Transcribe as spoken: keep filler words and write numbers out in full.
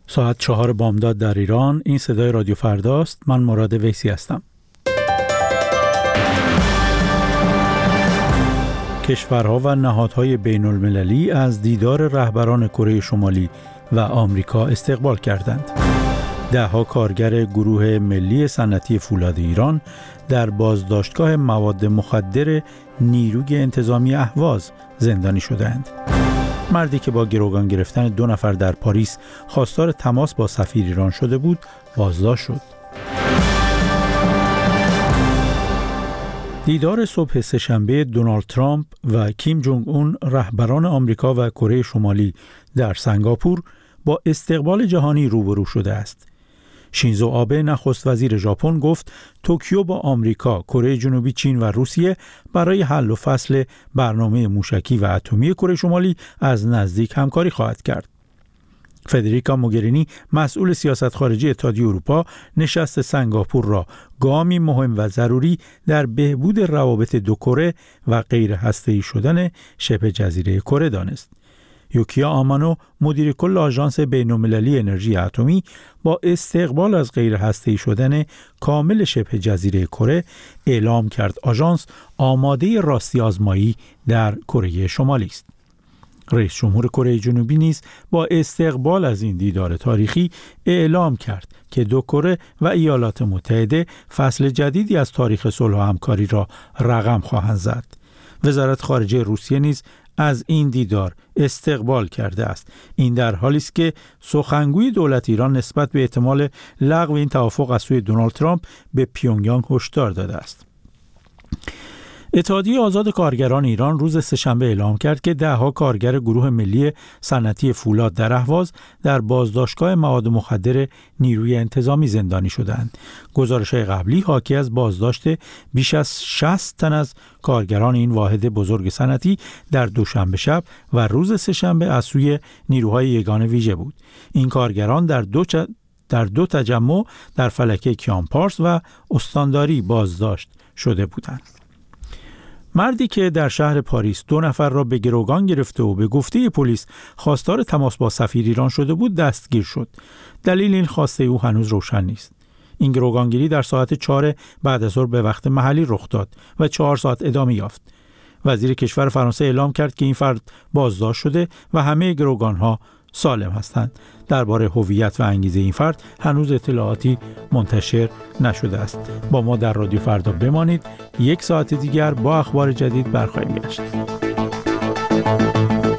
ساعت چهار بامداد در ایران. این صدای رادیو فرداست. من مراد ویسی هستم. کشورها و نهادهای بین المللی از دیدار رهبران کره شمالی و آمریکا استقبال کردند. ده‌ها کارگر گروه ملی صنعتی فولاد ایران در بازداشتگاه مواد مخدر نیروی انتظامی اهواز زندانی شدند. مردی که با گروگان گرفتن دو نفر در پاریس خواستار تماس با سفیر ایران شده بود، بازداشت شد. دیدار صبح سه‌شنبه دونالد ترامپ و کیم جونگ اون رهبران آمریکا و کره شمالی در سنگاپور با استقبال جهانی روبرو شده است. شینزو آبه نخست وزیر ژاپن گفت توکیو با آمریکا، کره جنوبی، چین و روسیه برای حل و فصل برنامه موشکی و اتمی کره شمالی از نزدیک همکاری خواهد کرد. فدریکا موگرینی مسئول سیاست خارجی اتحادیه اروپا نشست سنگاپور را گامی مهم و ضروری در بهبود روابط دو کره و غیر هسته‌ای شدن شبه جزیره کره دانست. یوکیا آمانو مدیر کل آژانس بین‌المللی انرژی اتمی با استقبال از غیر هسته‌ای شدن کامل شبه جزیره کره اعلام کرد آژانس آماده راستی آزمایی در کره شمالی است. رئیس جمهور کره جنوبی نیز با استقبال از این دیدار تاریخی اعلام کرد که دو کره و ایالات متحده فصل جدیدی از تاریخ صلح و همکاری را رقم خواهند زد. وزارت خارجه روسیه نیز از این دیدار استقبال کرده است. این در حالی است که سخنگوی دولت ایران نسبت به احتمال لغو این توافق از سوی دونالد ترامپ به پیونگیانگ هشدار داده است. اتحادیه آزاد کارگران ایران روز سه‌شنبه اعلام کرد که ده‌ها کارگر گروه ملی صنعتی فولاد در اهواز در بازداشتگاه مواد مخدر نیروی انتظامی زندانی شدند. گزارش‌های قبلی حاکی از بازداشت بیش از شصت تن از کارگران این واحد بزرگ صنعتی در دوشنبه شب و روز سه‌شنبه از سوی نیروهای یگان ویژه بود. این کارگران در دو چ... در دو تجمع در فلکه کیانپارس و استانداری بازداشت شده بودند. مردی که در شهر پاریس دو نفر را به گروگان گرفته و به گفته پلیس خواستار تماس با سفیر ایران شده بود دستگیر شد. دلیل این خواسته او هنوز روشن نیست. این گروگانگیری در ساعت چهار بعد از ظهر به وقت محلی رخ داد و چهار ساعت ادامه یافت. وزیر کشور فرانسه اعلام کرد که این فرد بازداشت شده و همه گروگانها سالم هستند. درباره هویت و انگیزه این فرد هنوز اطلاعاتی منتشر نشده است. با ما در رادیو فردا بمانید. یک ساعت دیگر با اخبار جدید برخواهیم گشت.